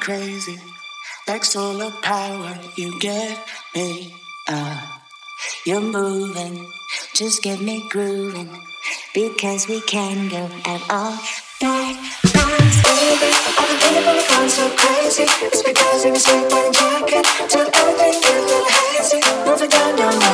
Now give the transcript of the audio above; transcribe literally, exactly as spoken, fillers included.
crazy, like solar power. You get me, uh, you're moving, just get me grooving, because we can go at all night. Baby, I've been thinking about the phone so crazy. It's because you're a sleep wearing jacket, so everything gets a little hazy. Moving down your